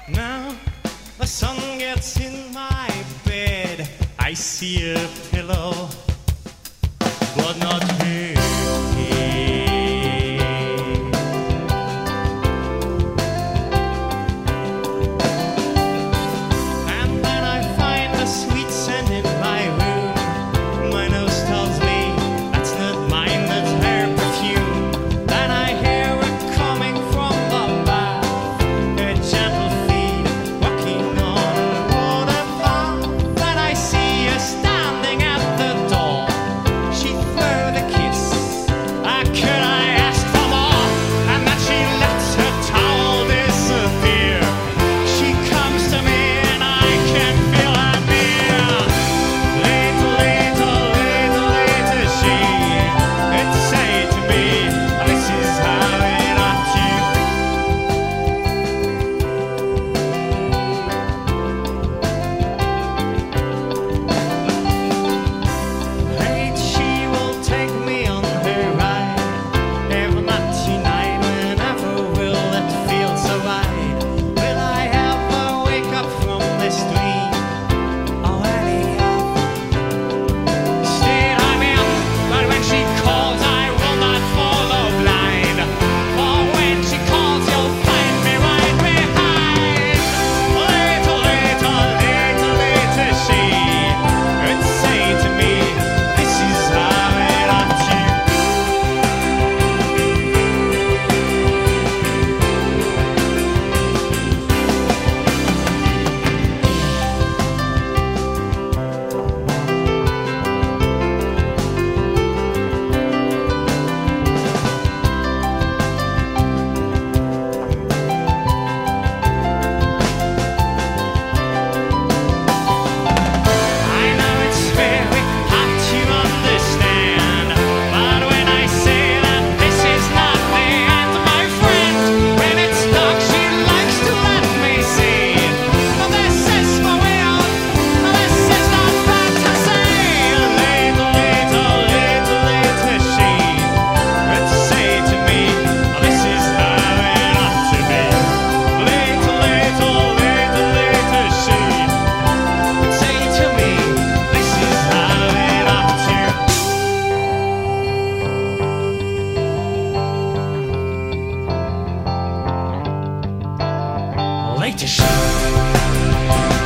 Now the sun gets in my bed. I see a pillow, but not her. And then I find a sweet scent in my room. My nose tells me that's not mine, that's her perfume. Then I hear it coming from the bath, her gentle feet walking on a water path. Then I see her standing at the door. She threw the kiss. Could I ask for more? And then she lets her towel disappear. She comes to me and I can feel her near. Later, later, later, later, she would say to me, this is how it ought to be. Late, she will take me on her ride. Every night tonight, whenever will it feel so right? Will I ever wake up from this dream? Oh, any state I'm in, but when she calls, I will not follow blind. For when she calls, you'll find me right behind. Later, later, later, later, she would say to me, this is how it ought to be. I know it's very hard to understand, but when I say that this is not the end, my friend, when it's dark, she likes to let me see. But this is for real, this is not fantasy. Later, later, later, later, she would say to me, this is how it ought to be. Later, later, later, later, she would say to me, this is how it ought to be. Later, she